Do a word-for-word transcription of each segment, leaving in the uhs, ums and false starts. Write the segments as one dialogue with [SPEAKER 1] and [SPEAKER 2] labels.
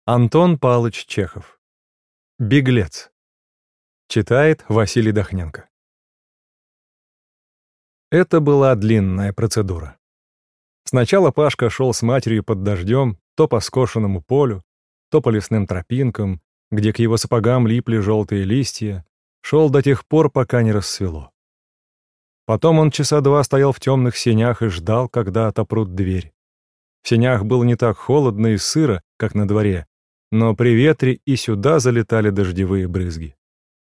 [SPEAKER 1] Антон Павлович Чехов. «Беглец». Читает Василий Дохненко. Это была длинная процедура. Сначала Пашка шел с матерью под дождем то по скошенному полю, то по лесным тропинкам, где к его сапогам липли желтые листья, шел до тех пор, пока не рассвело. Потом он часа два стоял в темных сенях и ждал, когда отопрут дверь. В сенях было не так холодно и сыро, как на дворе, но при ветре и сюда залетали дождевые брызги.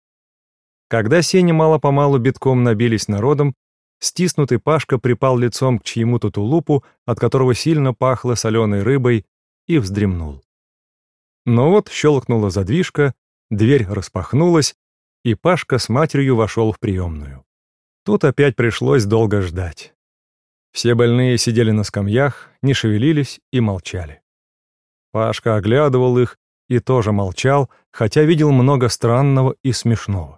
[SPEAKER 1] Когда сени мало-помалу битком набились народом, стиснутый Пашка припал лицом к чьему-то тулупу, от которого сильно пахло соленой рыбой, и вздремнул. Но вот щелкнула задвижка, дверь распахнулась, и Пашка с матерью вошел в приемную. Тут опять пришлось долго ждать. Все больные сидели на скамьях, не шевелились и молчали. Пашка оглядывал их и тоже молчал, хотя видел много странного и смешного.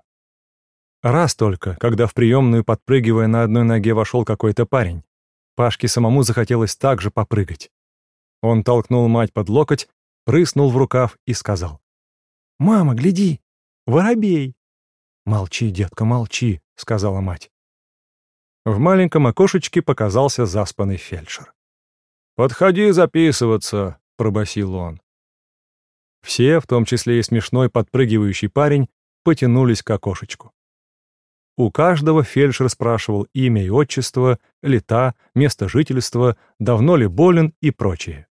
[SPEAKER 1] Раз только, когда в приемную, подпрыгивая на одной ноге, вошел какой-то парень, Пашке самому захотелось так же попрыгать. Он толкнул мать под локоть, прыснул в рукав и сказал: «Мама, гляди, воробей!» «Молчи, детка, молчи», — сказала мать. В маленьком окошечке показался заспанный фельдшер. «Подходи записываться», — пробасил он. Все, в том числе и смешной подпрыгивающий парень, потянулись к окошечку. У каждого фельдшер спрашивал имя и отчество, лета, место жительства, давно ли болен и прочее.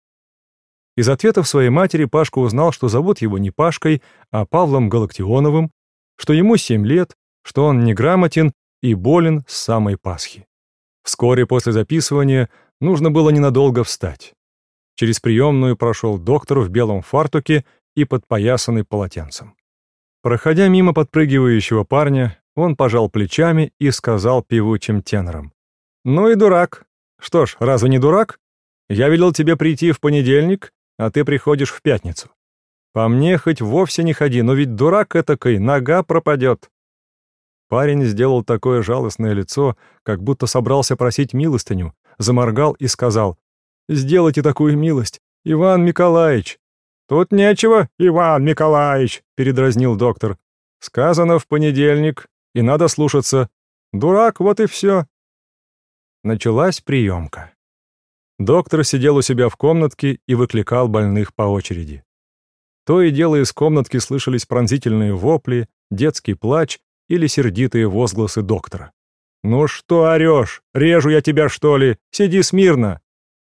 [SPEAKER 1] Из ответов своей матери Пашка узнал, что зовут его не Пашкой, а Павлом Галактионовым, что ему семь лет, что он неграмотен и болен с самой Пасхи. Вскоре после записывания нужно было ненадолго встать. Через приемную прошел доктор в белом фартуке и подпоясанный полотенцем. Проходя мимо подпрыгивающего парня, он пожал плечами и сказал певучим тенором: «Ну и дурак. Что ж, разве не дурак? Я велел тебе прийти в понедельник, а ты приходишь в пятницу. По мне хоть вовсе не ходи, но ведь дурак этакой, нога пропадет». Парень сделал такое жалостное лицо, как будто собрался просить милостыню, заморгал и сказал: «Сделайте такую милость, Иван Николаевич». «Тут нечего, Иван Николаевич», — передразнил доктор. «Сказано в понедельник, и надо слушаться. Дурак, вот и все». Началась приемка. Доктор сидел у себя в комнатке и выкликал больных по очереди. То и дело из комнатки слышались пронзительные вопли, детский плач или сердитые возгласы доктора. «Ну что орешь? Режу я тебя, что ли? Сиди смирно!»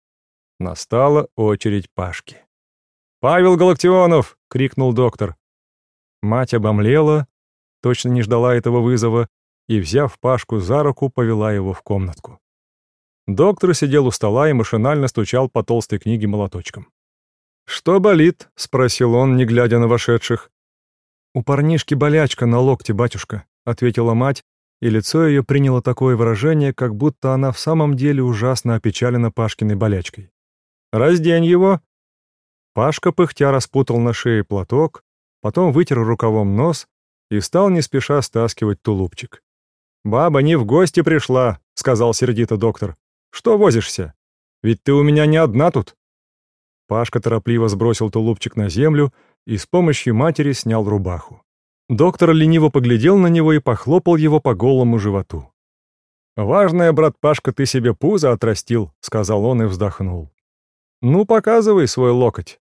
[SPEAKER 1] Настала очередь Пашки. «Павел Галактионов!» — крикнул доктор. Мать обомлела, точно не ждала этого вызова, и, взяв Пашку за руку, повела его в комнатку. Доктор сидел у стола и машинально стучал по толстой книге молоточком. «Что болит?» — спросил он, не глядя на вошедших. «У парнишки болячка на локте, батюшка», — ответила мать, и лицо ее приняло такое выражение, как будто она в самом деле ужасно опечалена Пашкиной болячкой. «Раздень его». Пашка пыхтя распутал на шее платок, потом вытер рукавом нос и стал не спеша стаскивать тулупчик. «Баба не в гости пришла», — сказал сердито доктор. «Что возишься? Ведь ты у меня не одна тут». Пашка торопливо сбросил тулупчик на землю и с помощью матери снял рубаху. Доктор лениво поглядел на него и похлопал его по голому животу. «Важное, брат Пашка, ты себе пузо отрастил», — сказал он и вздохнул. «Ну, показывай свой локоть».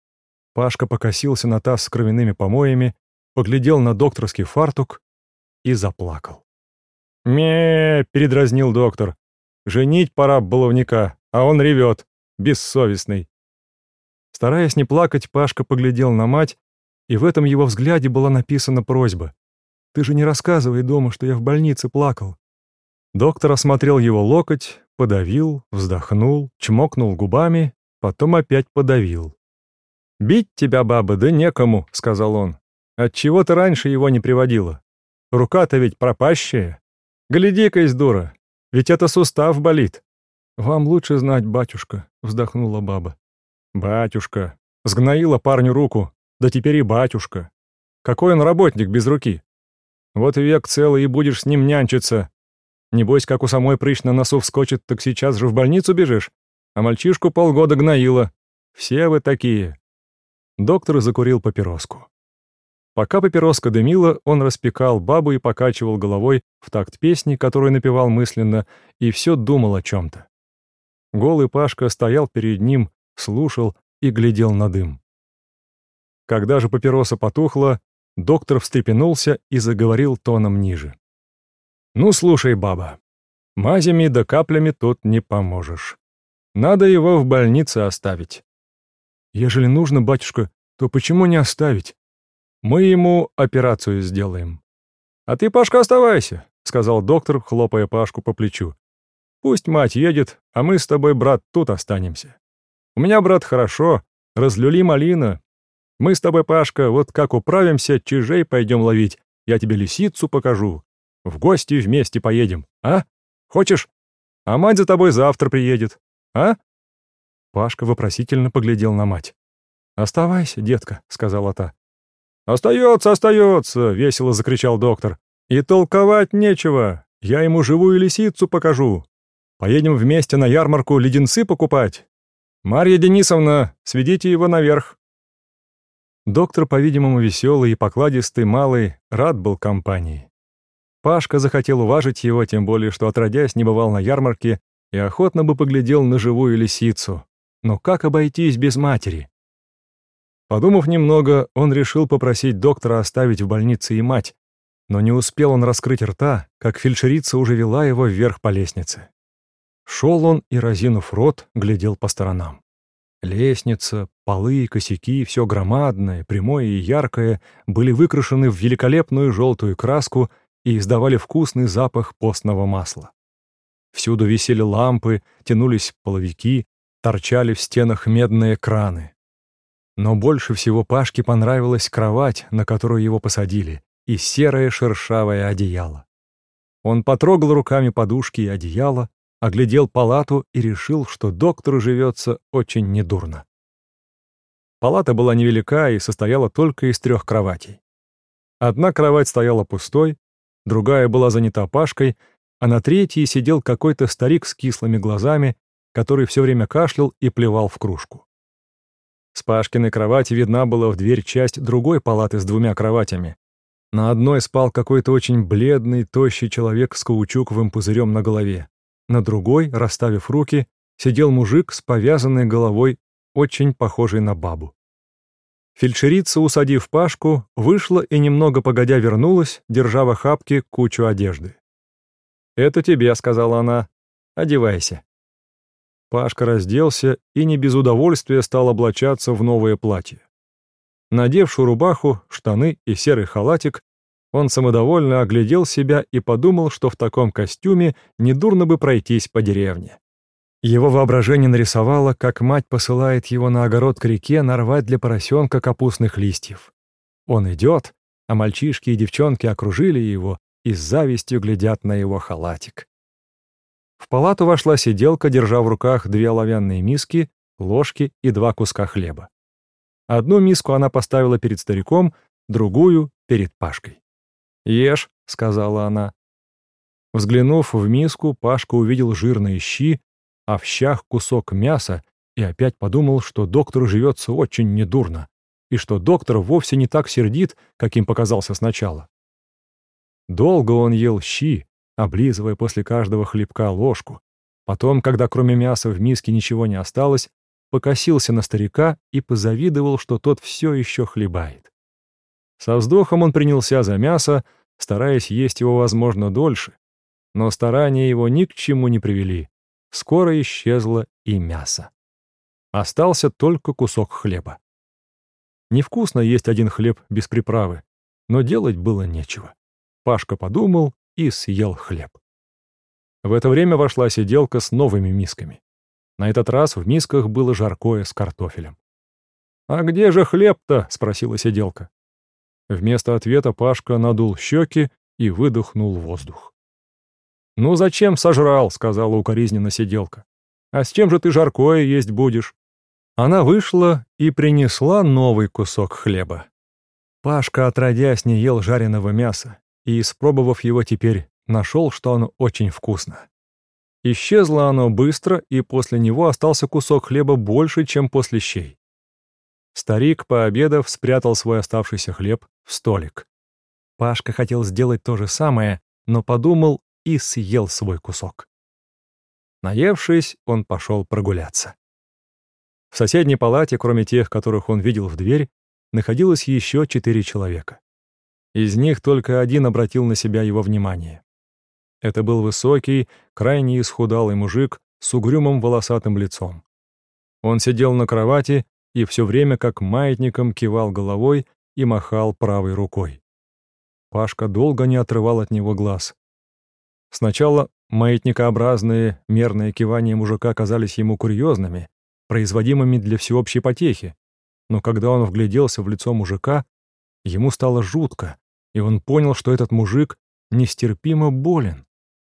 [SPEAKER 1] Пашка покосился на таз с кровяными помоями, поглядел на докторский фартук и заплакал. «Ме-е-е!» — передразнил доктор. «Женить пора баловника, а он ревет, бессовестный». Стараясь не плакать, Пашка поглядел на мать, и в этом его взгляде была написана просьба: «Ты же не рассказывай дома, что я в больнице плакал». Доктор осмотрел его локоть, подавил, вздохнул, чмокнул губами, потом опять подавил. «Бить тебя, баба, да некому», — сказал он. «Отчего ты раньше его не приводила? Рука-то ведь пропащая. Гляди-кась, дура, ведь это сустав болит». «Вам лучше знать, батюшка», — вздохнула баба. «Батюшка. Сгноила парню руку, да теперь и батюшка. Какой он работник без руки? Вот век целый и будешь с ним нянчиться. Небось, как у самой прыщ на носу вскочит, так сейчас же в больницу бежишь, а мальчишку полгода гноила. Все вы такие». Доктор закурил папироску. Пока папироска дымила, он распекал бабу и покачивал головой в такт песни, которую напевал мысленно, и все думал о чем-то. Голый Пашка стоял перед ним, слушал и глядел на дым. Когда же папироса потухла, доктор встрепенулся и заговорил тоном ниже. «Ну, слушай, баба, мазями да каплями тут не поможешь. Надо его в больнице оставить». «Ежели нужно, батюшка, то почему не оставить? Мы ему операцию сделаем». «А ты, Пашка, оставайся», — сказал доктор, хлопая Пашку по плечу. «Пусть мать едет, а мы с тобой, брат, тут останемся. У меня, брат, хорошо, разлюли малина. Мы с тобой, Пашка, вот как управимся, чижей пойдем ловить, я тебе лисицу покажу. В гости вместе поедем, а? Хочешь? А мать за тобой завтра приедет, а?» Пашка вопросительно поглядел на мать. «Оставайся, детка», — сказала та. «Остается, остается!» — весело закричал доктор. «И толковать нечего. Я ему живую лисицу покажу. Поедем вместе на ярмарку леденцы покупать. Марья Денисовна, сведите его наверх». Доктор, по-видимому, веселый и покладистый малый, рад был компании. Пашка захотел уважить его, тем более, что отродясь не бывал на ярмарке и охотно бы поглядел на живую лисицу. Но как обойтись без матери? Подумав немного, он решил попросить доктора оставить в больнице и мать, но не успел он раскрыть рта, как фельдшерица уже вела его вверх по лестнице. Шел он и, разинув рот, глядел по сторонам. Лестница, полы, косяки, все громадное, прямое и яркое, были выкрашены в великолепную желтую краску и издавали вкусный запах постного масла. Всюду висели лампы, тянулись половики, торчали в стенах медные краны. Но больше всего Пашке понравилась кровать, на которую его посадили, и серое шершавое одеяло. Он потрогал руками подушки и одеяло, оглядел палату и решил, что доктору живется очень недурно. Палата была невелика и состояла только из трех кроватей. Одна кровать стояла пустой, другая была занята Пашкой, а на третьей сидел какой-то старик с кислыми глазами, который все время кашлял и плевал в кружку. С Пашкиной кровати видна была в дверь часть другой палаты с двумя кроватями. На одной спал какой-то очень бледный, тощий человек с каучуковым пузырем на голове. На другой, расставив руки, сидел мужик с повязанной головой, очень похожий на бабу. Фельдшерица, усадив Пашку, вышла и немного погодя вернулась, держа в охапке кучу одежды. «Это тебе», — сказала она, — «одевайся». Пашка разделся и не без удовольствия стал облачаться в новое платье. Надевши рубаху, штаны и серый халатик, он самодовольно оглядел себя и подумал, что в таком костюме недурно бы пройтись по деревне. Его воображение нарисовало, как мать посылает его на огород к реке нарвать для поросенка капустных листьев. Он идет, а мальчишки и девчонки окружили его и с завистью глядят на его халатик. В палату вошла сиделка, держа в руках две оловянные миски, ложки и два куска хлеба. Одну миску она поставила перед стариком, другую — перед Пашкой. «Ешь», — сказала она. Взглянув в миску, Пашка увидел жирные щи, а в щах кусок мяса и опять подумал, что доктору живется очень недурно, и что доктор вовсе не так сердит, каким показался сначала. Долго он ел щи, облизывая после каждого хлебка ложку. Потом, когда кроме мяса в миске ничего не осталось, покосился на старика и позавидовал, что тот все еще хлебает. Со вздохом он принялся за мясо, стараясь есть его, возможно, дольше. Но старания его ни к чему не привели. Скоро исчезло и мясо. Остался только кусок хлеба. Невкусно есть один хлеб без приправы, но делать было нечего. Пашка подумал и съел хлеб. В это время вошла сиделка с новыми мисками. На этот раз в мисках было жаркое с картофелем. «А где же хлеб-то?» — спросила сиделка. Вместо ответа Пашка надул щеки и выдохнул воздух. «Ну зачем сожрал?» — сказала укоризненно сиделка. «А с чем же ты жаркое есть будешь?» Она вышла и принесла новый кусок хлеба. Пашка, отродясь, не ел жареного мяса, и, испробовав его теперь, нашел, что оно очень вкусно. Исчезло оно быстро, и после него остался кусок хлеба больше, чем после щей. Старик, пообедав, спрятал свой оставшийся хлеб в столик. Пашка хотел сделать то же самое, но подумал и съел свой кусок. Наевшись, он пошел прогуляться. В соседней палате, кроме тех, которых он видел в дверь, находилось еще четыре человека. Из них только один обратил на себя его внимание. Это был высокий, крайне исхудалый мужик с угрюмым волосатым лицом. Он сидел на кровати и все время как маятником кивал головой и махал правой рукой. Пашка долго не отрывал от него глаз. Сначала маятникообразные мерные кивания мужика казались ему курьезными, производимыми для всеобщей потехи, но когда он вгляделся в лицо мужика, ему стало жутко, и он понял, что этот мужик нестерпимо болен.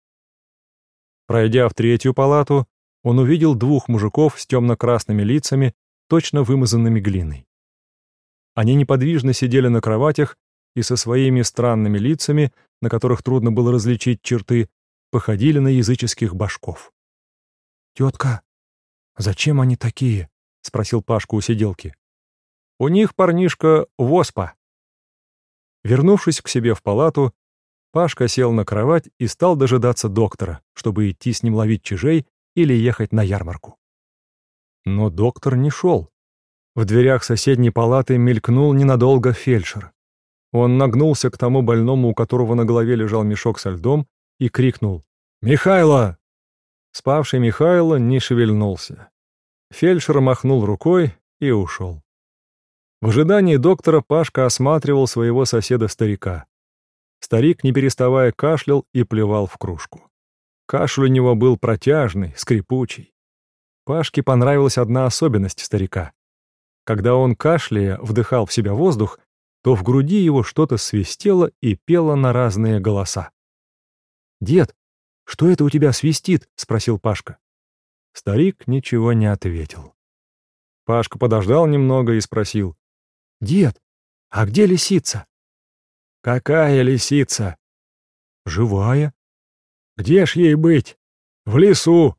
[SPEAKER 1] Пройдя в третью палату, он увидел двух мужиков с темно-красными лицами, точно вымазанными глиной. Они неподвижно сидели на кроватях и со своими странными лицами, на которых трудно было различить черты, походили на языческих башков. «Тетка, зачем они такие?» — спросил Пашка у сиделки. «У них, парнишка, воспа». Вернувшись к себе в палату, Пашка сел на кровать и стал дожидаться доктора, чтобы идти с ним ловить чижей или ехать на ярмарку. Но доктор не шел. В дверях соседней палаты мелькнул ненадолго фельдшер. Он нагнулся к тому больному, у которого на голове лежал мешок со льдом, и крикнул: «Михайло!». Спавший Михайло не шевельнулся. Фельдшер махнул рукой и ушел. В ожидании доктора Пашка осматривал своего соседа-старика. Старик, не переставая, кашлял и плевал в кружку. Кашель у него был протяжный, скрипучий. Пашке понравилась одна особенность старика. Когда он, кашляя, вдыхал в себя воздух, то в груди его что-то свистело и пело на разные голоса. «Дед, что это у тебя свистит?» — спросил Пашка. Старик ничего не ответил. Пашка подождал немного и спросил: «Дед, а где лисица?» «Какая лисица?» «Живая». «Где ж ей быть? В лесу».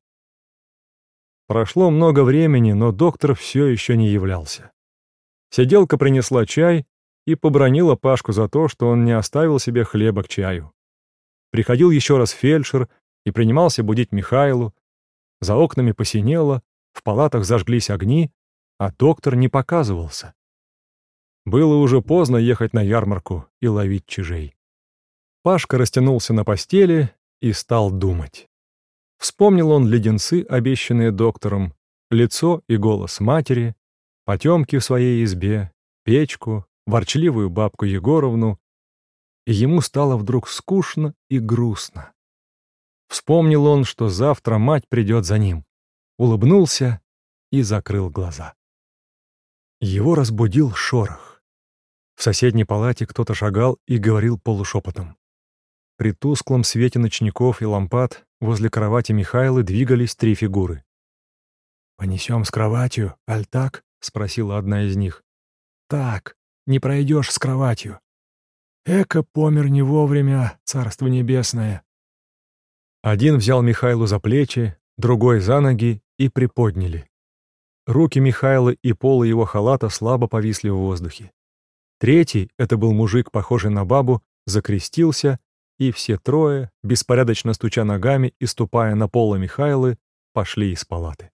[SPEAKER 1] Прошло много времени, но доктор все еще не являлся. Сиделка принесла чай и побранила Пашку за то, что он не оставил себе хлеба к чаю. Приходил еще раз фельдшер и принимался будить Михайлу. За окнами посинело, в палатах зажглись огни, а доктор не показывался. Было уже поздно ехать на ярмарку и ловить чижей. Пашка растянулся на постели и стал думать. Вспомнил он леденцы, обещанные доктором, лицо и голос матери, потемки в своей избе, печку, ворчливую бабку Егоровну, и ему стало вдруг скучно и грустно. Вспомнил он, что завтра мать придет за ним, улыбнулся и закрыл глаза. Его разбудил шорох. В соседней палате кто-то шагал и говорил полушепотом. При тусклом свете ночников и лампад возле кровати Михайлы двигались три фигуры. «Понесем с кроватью, аль так?» — спросила одна из них. «Так, не пройдешь с кроватью. Эко помер не вовремя, царство небесное». Один взял Михайлу за плечи, другой за ноги и приподняли. Руки Михайлы и полы его халата слабо повисли в воздухе. Третий, это был мужик, похожий на бабу, закрестился, и все трое, беспорядочно стуча ногами и ступая на полы Михайлы, пошли из палаты.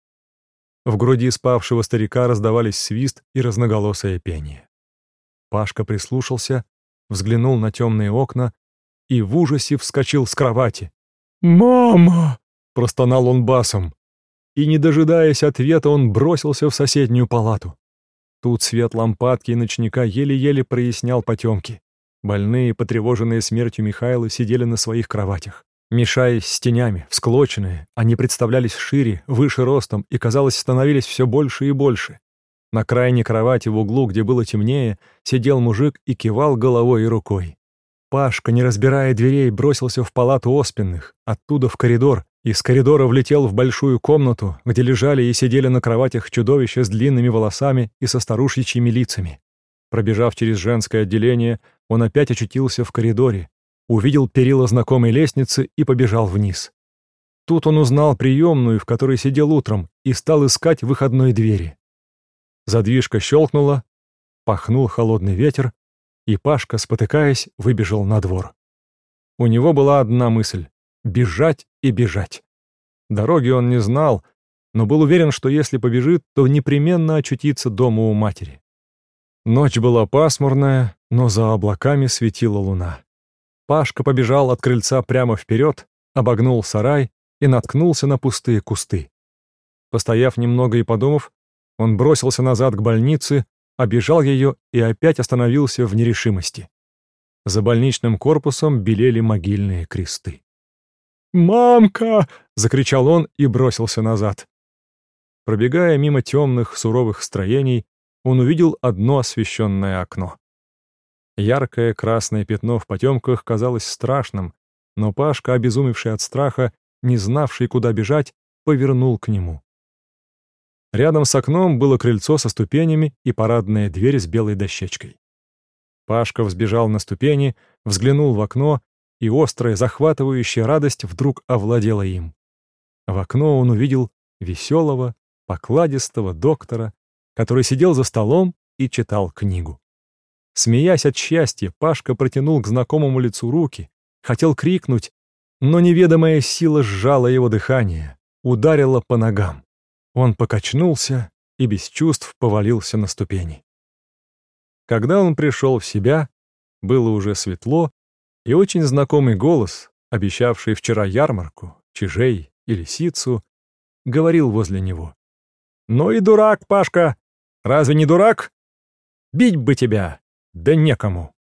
[SPEAKER 1] В груди спавшего старика раздавались свист и разноголосое пение. Пашка прислушался, взглянул на темные окна и в ужасе вскочил с кровати. «Мама!» — простонал он басом. И, не дожидаясь ответа, он бросился в соседнюю палату. Тут свет лампадки и ночника еле-еле прояснял потемки. Больные, потревоженные смертью Михайлы, сидели на своих кроватях. Мешаясь с тенями, всклоченные, они представлялись шире, выше ростом и, казалось, становились все больше и больше. На крайней кровати в углу, где было темнее, сидел мужик и кивал головой и рукой. Пашка, не разбирая дверей, бросился в палату оспенных, оттуда в коридор, из коридора влетел в большую комнату, где лежали и сидели на кроватях чудовища с длинными волосами и со старушечьими лицами. Пробежав через женское отделение, он опять очутился в коридоре, увидел перила знакомой лестницы и побежал вниз. Тут он узнал приемную, в которой сидел утром, и стал искать выходной двери. Задвижка щелкнула, пахнул холодный ветер, и Пашка, спотыкаясь, выбежал на двор. У него была одна мысль — бежать и бежать. Дороги он не знал, но был уверен, что если побежит, то непременно очутится дома у матери. Ночь была пасмурная, но за облаками светила луна. Пашка побежал от крыльца прямо вперед, обогнул сарай и наткнулся на пустые кусты. Постояв немного и подумав, он бросился назад к больнице, обежал ее и опять остановился в нерешимости. За больничным корпусом белели могильные кресты. «Мамка!» — закричал он и бросился назад. Пробегая мимо темных, суровых строений, он увидел одно освещенное окно. Яркое красное пятно в потемках казалось страшным, но Пашка, обезумевший от страха, не знавший, куда бежать, повернул к нему. Рядом с окном было крыльцо со ступенями и парадная дверь с белой дощечкой. Пашка взбежал на ступени, взглянул в окно, и острая, захватывающая радость вдруг овладела им. В окно он увидел веселого, покладистого доктора, который сидел за столом и читал книгу. Смеясь от счастья, Пашка протянул к знакомому лицу руки, хотел крикнуть, но неведомая сила сжала его дыхание, ударила по ногам. Он покачнулся и без чувств повалился на ступени. Когда он пришел в себя, было уже светло, и очень знакомый голос, обещавший вчера ярмарку, чижей и лисицу, говорил возле него: «Ну и дурак, Пашка! Разве не дурак? Бить бы тебя, да некому!»